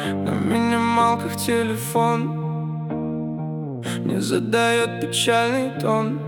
На минималках телефон мне задает печальный тон.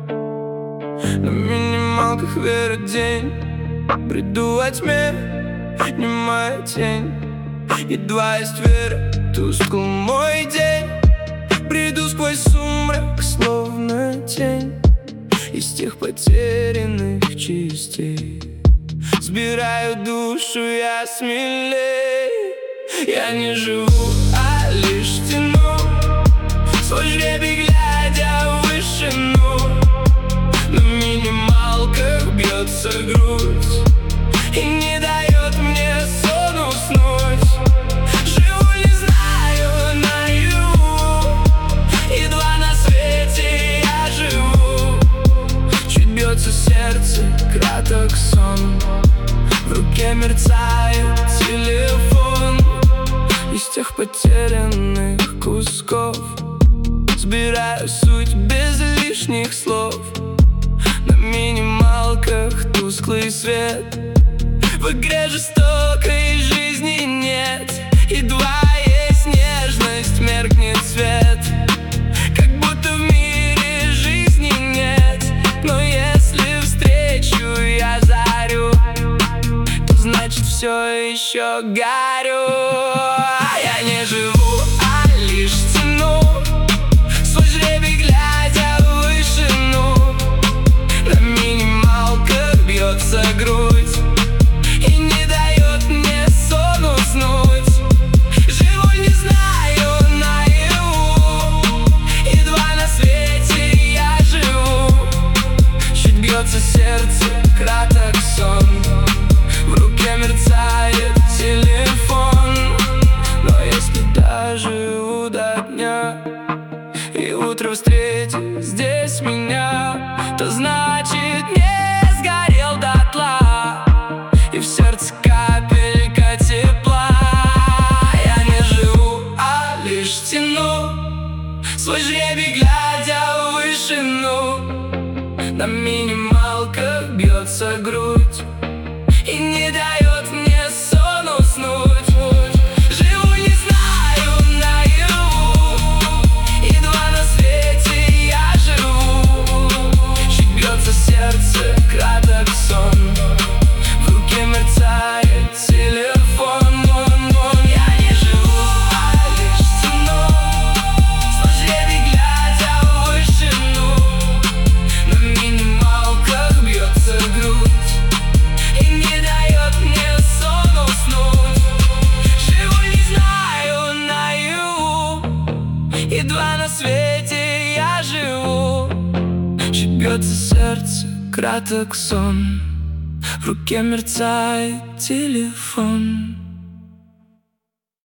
На минималках вера день. Бреду во тьме, поднимая тень. Едва есть вера, тускл мой день. Бреду сквозь сумрак, словно тень из тех потерянных частей. Сбираю душу я смелей. Я не живу, а лишь тяну свой жребий, глядя в вышину. На минималках бьется грудь и не дает мне сон уснуть. Живу, не знаю, наяву, едва на свете я живу. Чуть бьется сердце, краток сон. В руке мерцает телефон из тех потерянных кусков. Сбираю суть без лишних слов. На минималках тусклый свет. В игре жестокой жизни нет. Едва есть нежность, меркнет свет. Как будто в мире жизни нет. Но если встречу я зарю, то значит все еще горю. Я не живу, а лишь тяну свой жребий, глядя в вышину. На минималках бьется грудь и не дает мне сон уснуть. Живу, не знаю, наяву, едва на свете я живу. Чуть бьется сердце, краток сон. В руке мерцает телефон. Но если доживу до дня и утро встретит здесь меня, то значит не сгорел дотла и в сердце капелька тепла. Я не живу, а лишь тяну свой жребий, глядя в вышину. На минималках бьется грудь и не дает мне сон уснуть. Живу, не знаю, наяву, едва на свете я живу. Чуть бьется сердце, краток сон. В руке мерцает телефон. Я не живу, а лишь тяну свой жребий, глядя в вышину. На минималках бьется грудь и не дает мне сон уснуть. Живу, не знаю, наяву, едва на свете я живу. Чуть бьется сердце, краток сон. В руке мерцает телефон.